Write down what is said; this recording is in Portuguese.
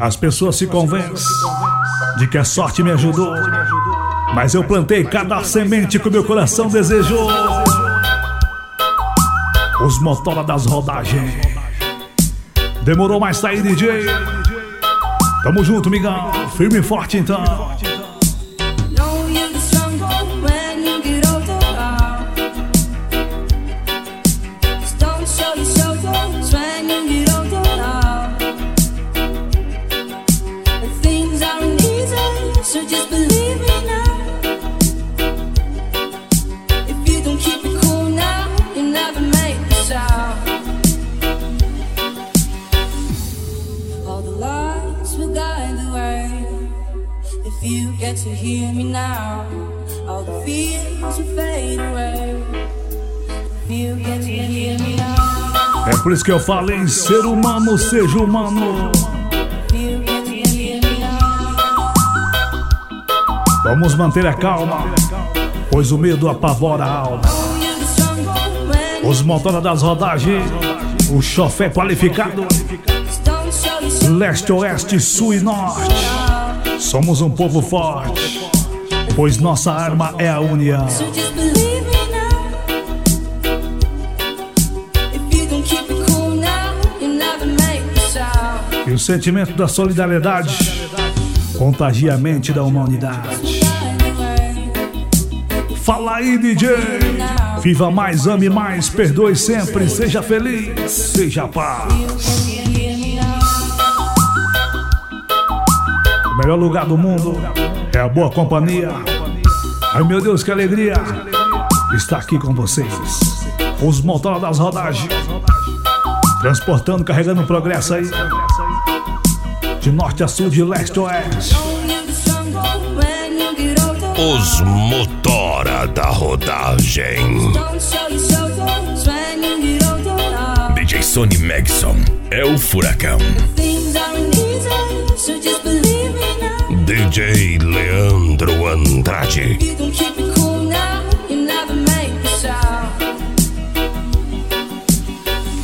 As pessoas se convencem de que a sorte me ajudou, mas eu plantei cada semente que o meu coração desejou. Os motora das rodagens. Demorou, mais tá aí, DJ. Tamo junto, migão. Firme e forte, então. So just believe me now. If you don't keep it cool now, you'll never make the sound. All the lights will guide the way. If you get to hear me now, all the fears will fade away. If you get to hear me now. É por isso que eu falei, ser humano, seja humano. Vamos manter a calma, pois o medo apavora a alma. Os motora das rodagens, o chofé qualificado. Leste, oeste, sul e norte. Somos um povo forte, pois nossa arma é a união. E o sentimento da solidariedade contagia a mente da humanidade. Fala aí, DJ. Viva mais, ame mais, perdoe sempre, seja feliz, seja paz. O melhor lugar do mundo é a boa companhia. Ai meu Deus, que alegria estar aqui com vocês. Os motora das rodagens, transportando, carregando progresso aí, de norte a sul, de leste a oeste. Os motora da rodagem. DJ Sonny Megson é o furacão. DJ Leandro Andrade.